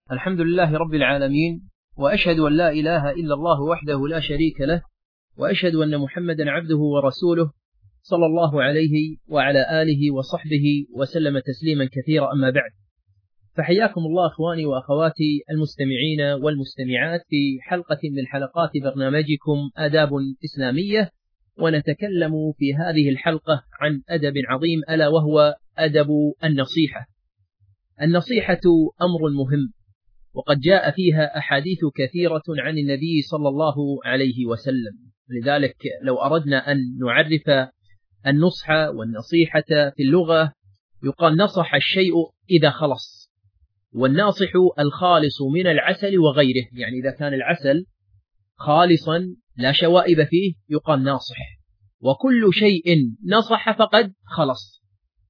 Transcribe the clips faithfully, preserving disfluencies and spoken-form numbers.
الحمد لله رب العالمين، وأشهد أن لا إله إلا الله وحده لا شريك له، وأشهد أن محمدا عبده ورسوله صلى الله عليه وعلى آله وصحبه وسلم تسليما كثيرا. أما بعد، فحياكم الله أخواني وأخواتي المستمعين والمستمعات في حلقة من حلقات برنامجكم آداب إسلامية، ونتكلم في هذه الحلقة عن أدب عظيم ألا وهو أدب النصيحة. النصيحة أمر مهم، وقد جاء فيها أحاديث كثيرة عن النبي صلى الله عليه وسلم. لذلك لو أردنا أن نعرف النصح والنصيحة في اللغة، يقال نصح الشيء إذا خلص، والناصح الخالص من العسل وغيره، يعني إذا كان العسل خالصا لا شوائب فيه يقال ناصح، وكل شيء نصح فقد خلص.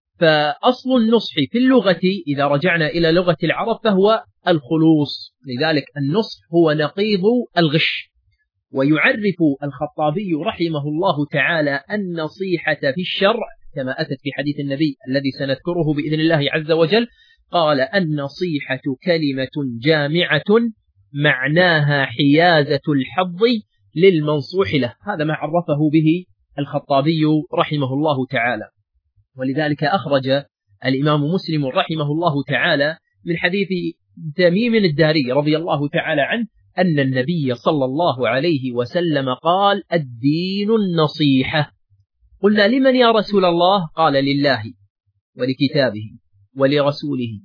فأصل النصح في اللغة إذا رجعنا إلى لغة العرب فهو الخلوص، لذلك النصح هو نقيض الغش. ويعرف الخطابي رحمه الله تعالى النصيحة في الشرع كما أتت في حديث النبي الذي سنذكره بإذن الله عز وجل، قال: النصيحة كلمة جامعة معناها حيازة الحظ للمنصوح له. هذا ما عرفه به الخطابي رحمه الله تعالى. ولذلك أخرج الإمام مسلم رحمه الله تعالى من حديث تميم الداري رضي الله تعالى عنه أن النبي صلى الله عليه وسلم قال: الدين النصيحة. قلنا: لمن يا رسول الله؟ قال: لله ولكتابه ولرسوله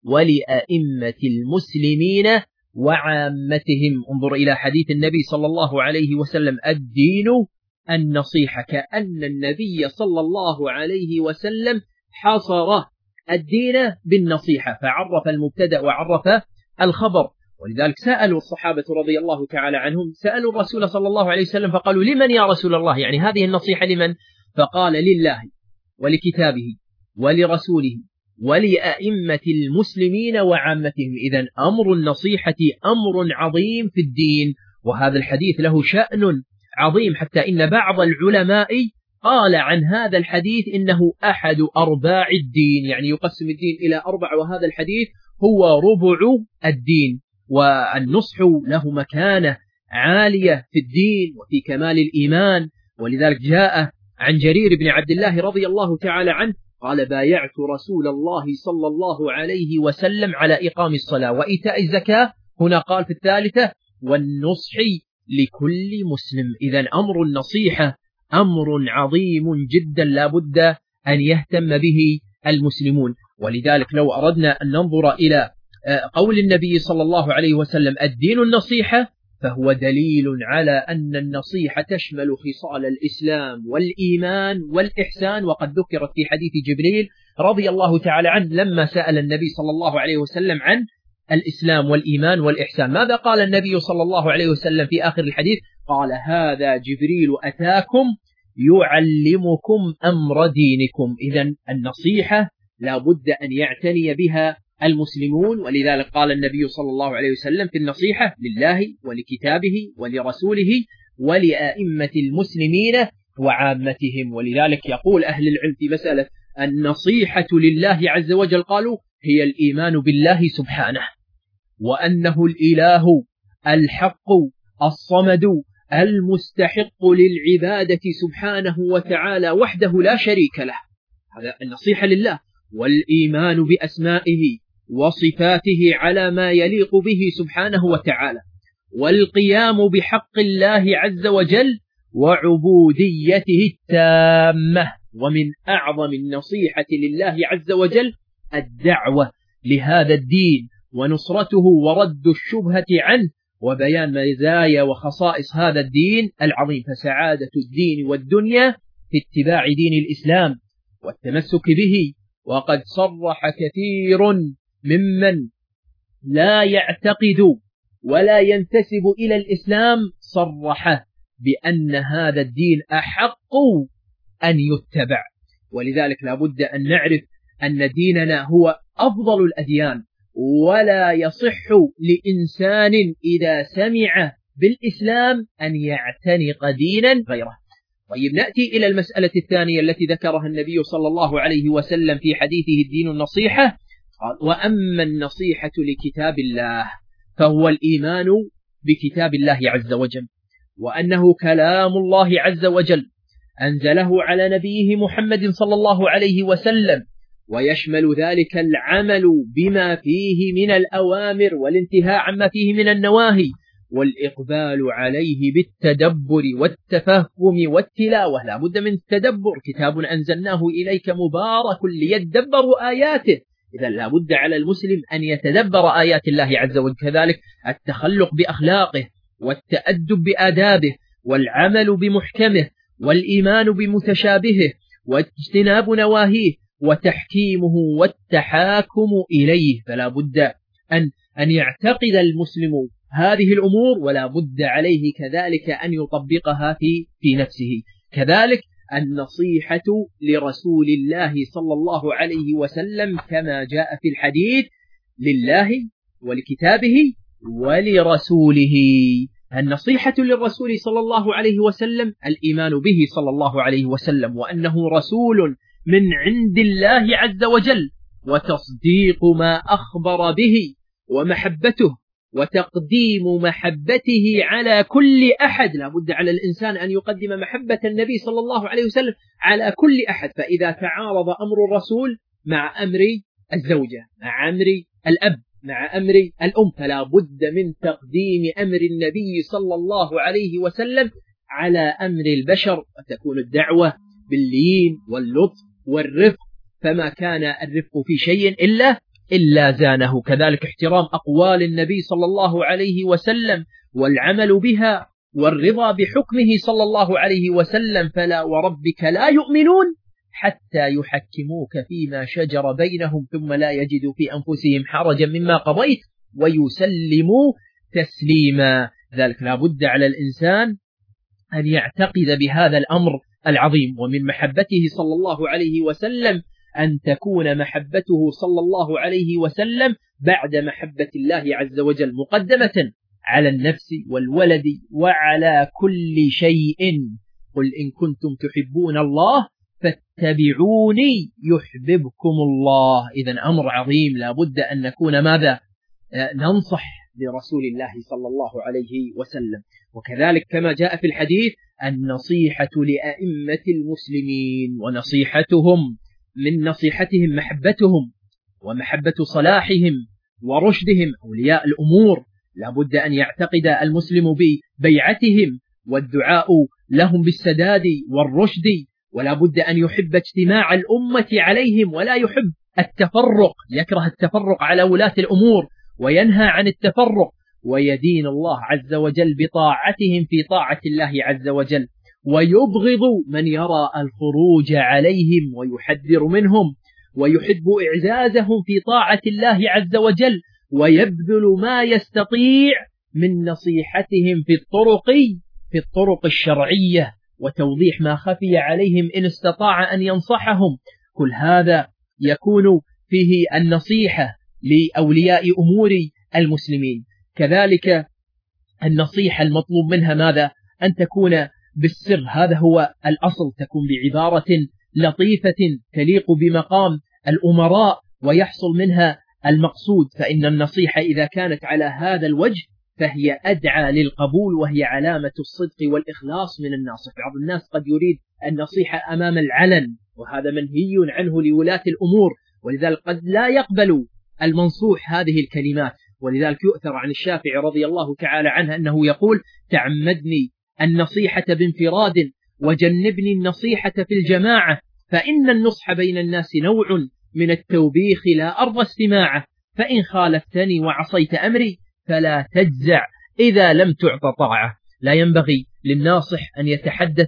ولأئمة المسلمين وعامتهم. انظر إلى حديث النبي صلى الله عليه وسلم: الدين النصيحة، كأن النبي صلى الله عليه وسلم حصر الدين بالنصيحة، فعرف المبتدأ وعرف الخبر. ولذلك سألوا الصحابة رضي الله تعالى عنهم، سألوا الرسول صلى الله عليه وسلم فقالوا: لمن يا رسول الله؟ يعني هذه النصيحة لمن؟ فقال: لله ولكتابه ولرسوله ولأئمة المسلمين وعامتهم. إذن أمر النصيحة أمر عظيم في الدين، وهذا الحديث له شأن عظيم، حتى إن بعض العلماء قال عن هذا الحديث إنه أحد أرباع الدين، يعني يقسم الدين إلى أربع، وهذا الحديث هو ربع الدين. والنصح له مكانة عالية في الدين وفي كمال الإيمان. ولذلك جاء عن جرير بن عبد الله رضي الله تعالى عنه قال: بايعت رسول الله صلى الله عليه وسلم على إقام الصلاة وإيتاء الزكاة. هنا قال في الثالثة: والنصح لكل مسلم. إذن أمر النصيحة أمر عظيم جدا لا بد أن يهتم به المسلمون. ولذلك لو أردنا أن ننظر إلى قول النبي صلى الله عليه وسلم: الدين النصيحة، فهو دليل على أن النصيحة تشمل خصال الإسلام والإيمان والإحسان. وقد ذكرت في حديث جبريل رضي الله تعالى عنه لما سأل النبي صلى الله عليه وسلم عن الإسلام والإيمان والإحسان، ماذا قال النبي صلى الله عليه وسلم في آخر الحديث؟ قال: هذا جبريل أتاكم يعلمكم أمر دينكم. إذن النصيحة لا بد أن يعتني بها المسلمون. ولذلك قال النبي صلى الله عليه وسلم في النصيحة: لله ولكتابه ولرسوله ولأئمة المسلمين وعامتهم. ولذلك يقول أهل العلم في مسألة النصيحة لله عز وجل، قالوا: هي الإيمان بالله سبحانه، وأنه الإله الحق الصمد المستحق للعبادة سبحانه وتعالى وحده لا شريك له. هذا النصيحة لله، والإيمان بأسمائه وصفاته على ما يليق به سبحانه وتعالى، والقيام بحق الله عز وجل وعبوديته التامة. ومن أعظم النصيحة لله عز وجل الدعوة لهذا الدين ونصرته ورد الشبهة عنه وبيان مزايا وخصائص هذا الدين العظيم. فسعادة الدين والدنيا في اتباع دين الإسلام والتمسك به. وقد صرح كثير ممن لا يعتقد ولا ينتسب إلى الإسلام، صرح بأن هذا الدين أحق أن يتبع. ولذلك لا بد أن نعرف أن ديننا هو أفضل الأديان، ولا يصح لإنسان إذا سمع بالإسلام أن يعتنق دينا غيره. طيب، نأتي إلى المسألة الثانية التي ذكرها النبي صلى الله عليه وسلم في حديثه: الدين النصيحة. قال: وأما النصيحة لكتاب الله فهو الإيمان بكتاب الله عز وجل، وأنه كلام الله عز وجل أنزله على نبيه محمد صلى الله عليه وسلم، ويشمل ذلك العمل بما فيه من الأوامر والانتهاء عما فيه من النواهي، والإقبال عليه بالتدبر والتفهم والتلاوة. لا بد من التدبر، كتاب أنزلناه إليك مبارك ليدبروا آياته، إذا لا بد على المسلم أن يتدبر آيات الله عز وجل. كذلك التخلق بأخلاقه والتأدب بآدابه والعمل بمحكمه والإيمان بمتشابهه واجتناب نواهيه وتحكيمه والتحاكم إليه. فلا بد أن أن يعتقد المسلم هذه الأمور، ولا بد عليه كذلك أن يطبقها في في نفسه. كذلك النصيحة لرسول الله صلى الله عليه وسلم كما جاء في الحديث: لله ولكتابه ولرسوله. النصيحة للرسول صلى الله عليه وسلم الإيمان به صلى الله عليه وسلم، وأنه رسول من عند الله عز وجل، وتصديق ما أخبر به، ومحبته وتقديم محبته على كل أحد. لا بد على الإنسان أن يقدم محبة النبي صلى الله عليه وسلم على كل أحد. فإذا تعارض أمر الرسول مع أمر الزوجة، مع أمر الأب، مع أمر الأم، فلا بد من تقديم أمر النبي صلى الله عليه وسلم على أمر البشر، وتكون الدعوة باللين واللطف والرفق، فما كان الرفق في شيء إلا إلا زانه. كذلك احترام أقوال النبي صلى الله عليه وسلم والعمل بها والرضا بحكمه صلى الله عليه وسلم. فلا وربك لا يؤمنون حتى يحكموك فيما شجر بينهم ثم لا يجدوا في أنفسهم حرجا مما قضيت ويسلموا تسليما. ذلك لا بد على الإنسان أن يعتقد بهذا الأمر العظيم. ومن محبته صلى الله عليه وسلم أن تكون محبته صلى الله عليه وسلم بعد محبة الله عز وجل مقدمة على النفس والولد وعلى كل شيء. قل إن كنتم تحبون الله فاتبعوني يحببكم الله. إذن أمر عظيم، لا بد أن نكون ماذا؟ ننصح لرسول الله صلى الله عليه وسلم. وكذلك كما جاء في الحديث النصيحة لأئمة المسلمين، ونصيحتهم من نصيحتهم محبتهم ومحبة صلاحهم ورشدهم أولياء الأمور. لا بد أن يعتقد المسلم ببيعتهم والدعاء لهم بالسداد والرشد، ولا بد أن يحب اجتماع الأمة عليهم ولا يحب التفرق، يكره التفرق على ولاة الأمور وينهى عن التفرق، ويدين الله عز وجل بطاعتهم في طاعة الله عز وجل، ويبغض من يرى الخروج عليهم ويحذر منهم، ويحب إعزازهم في طاعة الله عز وجل، ويبذل ما يستطيع من نصيحتهم في الطرق في الطرق الشرعية وتوضيح ما خفي عليهم إن استطاع أن ينصحهم. كل هذا يكون فيه النصيحة لأولياء أمور المسلمين. كذلك النصيحة المطلوب منها ماذا؟ أن تكون بالسر، هذا هو الأصل، تكون بعبارة لطيفة تليق بمقام الأمراء ويحصل منها المقصود. فإن النصيحة إذا كانت على هذا الوجه فهي أدعى للقبول، وهي علامة الصدق والإخلاص من الناصح. بعض الناس قد يريد النصيحة أمام العلن، وهذا منهي عنه لولاة الأمور، ولذلك قد لا يقبل المنصوح هذه الكلمات. ولذلك يؤثر عن الشافعي رضي الله تعالى عنه أنه يقول: تعمدني النصيحة بانفراد وجنبني النصيحة في الجماعة، فإن النصح بين الناس نوع من التوبيخ لا أرضى استماعه، فإن خالفتني وعصيت أمري فلا تجزع إذا لم تعط طاعة. لا ينبغي للناصح أن يتحدث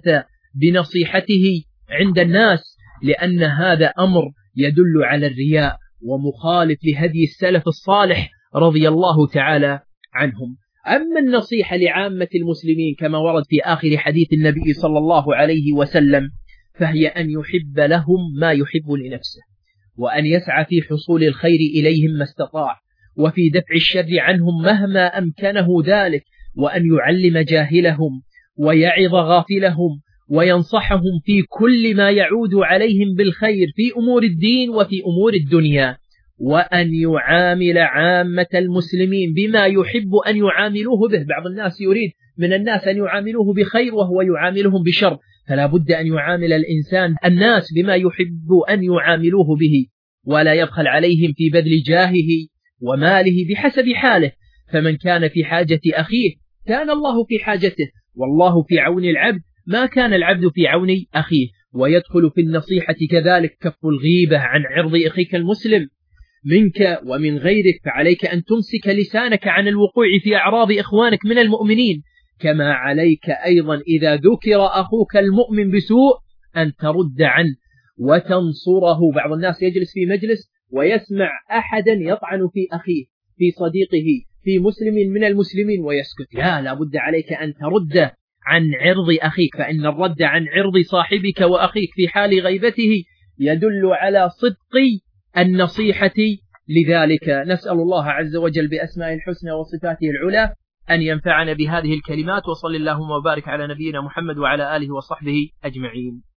بنصيحته عند الناس، لأن هذا أمر يدل على الرياء ومخالف لهدي السلف الصالح رضي الله تعالى عنهم. أما النصيحة لعامة المسلمين كما ورد في آخر حديث النبي صلى الله عليه وسلم فهي أن يحب لهم ما يحب لنفسه، وأن يسعى في حصول الخير إليهم ما استطاع، وفي دفع الشر عنهم مهما أمكنه ذلك، وأن يعلم جاهلهم ويعظ غافلهم وينصحهم في كل ما يعود عليهم بالخير في أمور الدين وفي أمور الدنيا. وأن يعامل عامة المسلمين بما يحب أن يعاملوه به. بعض الناس يريد من الناس أن يعاملوه بخير وهو يعاملهم بشر، فلا بد أن يعامل الإنسان الناس بما يحب أن يعاملوه به، ولا يبخل عليهم في بذل جاهه وماله بحسب حاله. فمن كان في حاجة أخيه كان الله في حاجته، والله في عون العبد ما كان العبد في عون أخيه. ويدخل في النصيحة كذلك كف الغيبة عن عرض أخيك المسلم منك ومن غيرك، فعليك أن تمسك لسانك عن الوقوع في أعراض إخوانك من المؤمنين، كما عليك أيضا إذا ذكر أخوك المؤمن بسوء أن ترد عنه وتنصره. بعض الناس يجلس في مجلس ويسمع أحدا يطعن في أخيه، في صديقه، في مسلم من المسلمين ويسكت. لا، لا بد عليك أن ترد عن عرض أخيك، فإن الرد عن عرض صاحبك وأخيك في حال غيبته يدل على صدق النصيحة. لذلك نسأل الله عز وجل بأسماء الحسنى وصفاته العلى أن ينفعنا بهذه الكلمات، وصل اللهم وبارك على نبينا محمد وعلى آله وصحبه أجمعين.